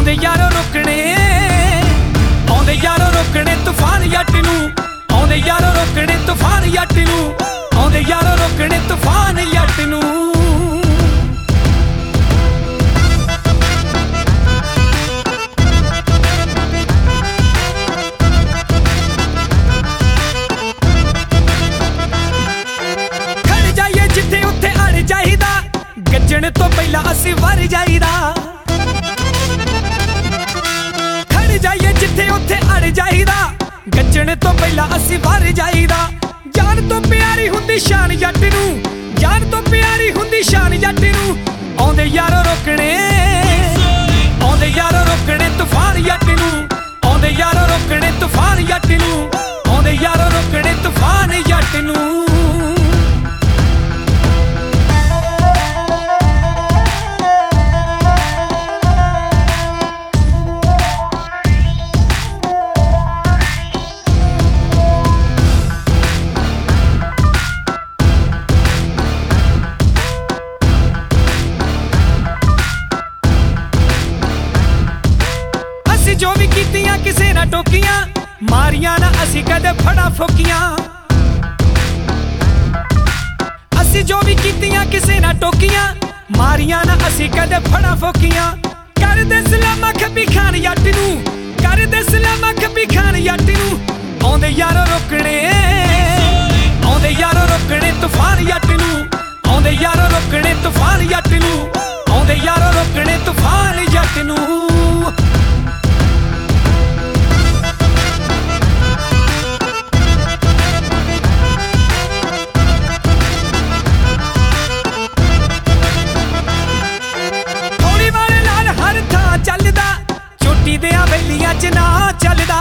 ਆਉਂਦੇ ਯਾਰੋ ਰੋਕਣੇ, ਆਉਂਦੇ ਯਾਰੋ ਰੋਕਣੇ ਤੂਫਾਨ ਜੱਟ ਨੂੰ, ਆਉਂਦੇ ਯਾਰੋ ਰੋਕਣੇ ਤੂਫਾਨ ਜੱਟ ਨੂੰ, ਆਉਂਦੇ ਯਾਰੋ ਰੋਕਣੇ ਤੂਫਾਨ ਜੱਟ ਨੂੰ। ਗੱਜਣ ਤੋਂ ਪਹਿਲਾਂ ਅਸੀਂ ਵਰ ਜਾਈਦਾ, ਖੜ ਜਾਈਏ ਜਿੱਥੇ ਉੱਥੇ ਅੜ ਜਾਈਦਾ। ਗੱਜਣ ਤੋਂ ਪਹਿਲਾਂ ਅਸੀਂ ਵਰ ਜਾਈਦਾ। ਜਾਨ ਤੋਂ ਪਿਆਰੀ ਹੁੰਦੀ ਸ਼ਾਨ ਜੱਟ ਨੂੰ, ਜਾਨ ਤੋਂ ਪਿਆਰੀ ਹੁੰਦੀ ਸ਼ਾਨ ਜੱਟ ਨੂੰ। ਆਉਂਦੇ ਯਾਰੋ ਰੋਕਣੇ, ਆਉਂਦੇ ਯਾਰੋ ਰੋਕਣੇ ਤੂਫਾਨ ਜੱਟ ਨੂੰ, ਆਉਂਦੇ ਯਾਰੋ ਰੋਕਣੇ ਤੂਫਾਨ ਜੱਟ ਨੂੰ, ਆਉਂਦੇ ਯਾਰੋ ਰੋਕਣੇ ਤੂਫਾਨ ਜੱਟ ਨੂੰ। ਜੋ ਵੀ ਕੀਤੀਆਂ ਕਿਸੇ ਨਾ ਟੋਕੀਆਂ, ਮਾਰੀਆਂ ਨਾ ਅਸੀਂ ਕਦੇ ਫੜਾ ਫੋਕੀਆਂ। ਅਸੀਂ ਜੋ ਵੀ ਕੀਤੀਆਂ ਕਿਸੇ ਨਾ ਟੋਕੀਆਂ, ਮਾਰੀਆਂ ਨਾ ਅਸੀਂ ਕਦੇ ਫੜਾ ਫੋਕੀਆਂ। ਕਰਦੇ ਸਲਾਮਾ ਖੱਬੀ ਖਾਨ ਜੱਟ ਨੂੰ, ਕਰਦੇ ਸਲਾਮਾ ਖੱਬੀ ਖਾਨ ਜੱਟ ਨੂੰ। ਆਉਂਦੇ ਯਾਰੋ ਰੋਕਣੇ, ਆਉਂਦੇ ਯਾਰੋ ਰੋਕਣੇ ਤੂਫਾਨ ਜੱਟ ਨੂੰ, ਆਉਂਦੇ ਯਾਰੋ ਰੋਕਣੇ ਤੂਫਾਨ ਜੱਟ ਨੂੰ, ਆਉਂਦੇ ਯਾਰੋ ਰੋਕਣੇ ਤੂਫਾਨ ਜੱਟ ਨੂੰ। ਚੱਲਦਾ ਚੋਟੀ ਦਿਆਂ ਬੈਲੀਆਂ ਚ ਨਾ ਚੱਲਦਾ,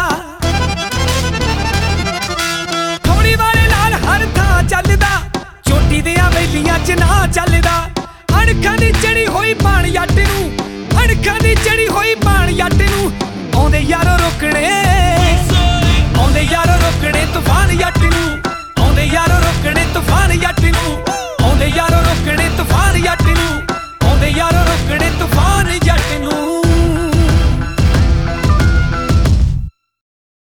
ਥੋੜੀ ਵਾਲੇ ਨਾਲ ਹਰ ਥਾਂ ਚੱਲਦਾ, ਚੋਟੀ ਦਿਆਂ ਬੈਲੀਆਂ ਚ ਨਾ ਚੱਲਦਾ। ਅਣਖਾਂ ਦੀ ਚੜੀ ਹੋਈ ਬਾਣ ਜੱਟ ਨੂੰ, ਅਣਖਾਂ ਦੀ ਚੜੀ ਹੋਈ ਬਾਣ ਜੱਟ ਨੂੰ। ਆਉਂਦੇ ਯਾਰੋ ਰੋਕਣੇ, ਆਉਂਦੇ ਯਾਰੋ ਰੋਕਣੇ ਤੂਫਾਨ ਜੱਟ